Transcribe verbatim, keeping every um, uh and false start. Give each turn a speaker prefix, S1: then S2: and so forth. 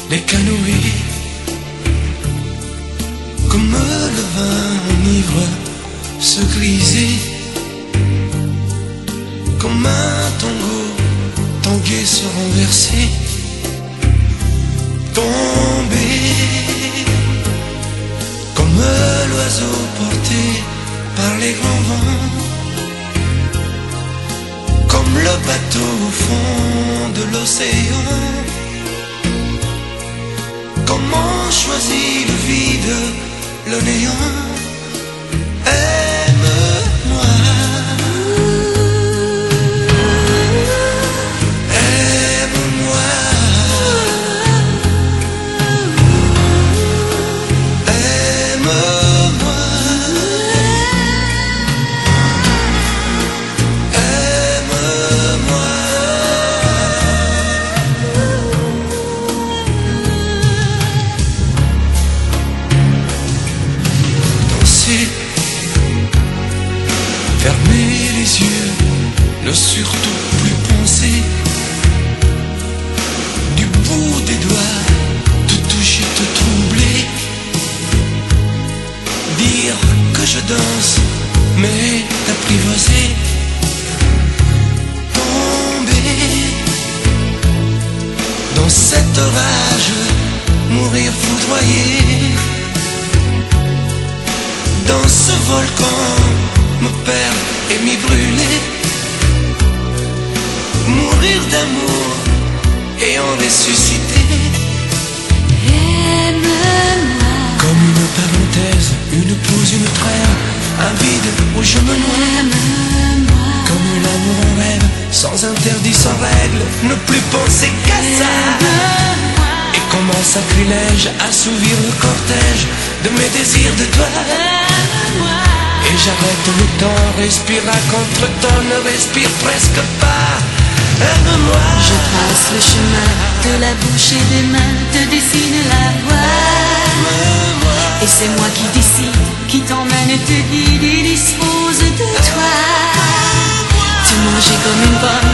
S1: les canoës, comme le vin enivre se griser, comme un tango tangué se renverser, tomber, comme l'oiseau porté par les grands vents, comme le bateau au fond de l'océan. Comment choisit le vide, le néant? Aime-moi, aime-moi, aime-moi, aime-moi. Fermer les yeux, ne surtout plus penser, du bout des doigts, te toucher, te troubler, dire que je danse, mais t'apprivoiser, tomber dans cet orage, mourir foudroyé, dans ce volcan, me perdre et m'y brûler, mourir d'amour et en ressusciter.
S2: Aime-moi,
S1: comme une parenthèse, une pause, une trêve, un vide où je me noie.
S2: aime-moi,
S1: Comme l'amour en rêve, sans interdit, sans règle, ne plus penser qu'à ça. Et comme un sacrilège, assouvir le cortège de mes désirs de toi. Et j'arrête le temps, respire à contre-temps, ne respire presque pas. Aime-moi.
S2: je trace le chemin de la bouche et des mains, te dessine la voie. Et c'est moi qui décide, qui t'emmène, te guide et dispose de toi. Tu manges comme une pomme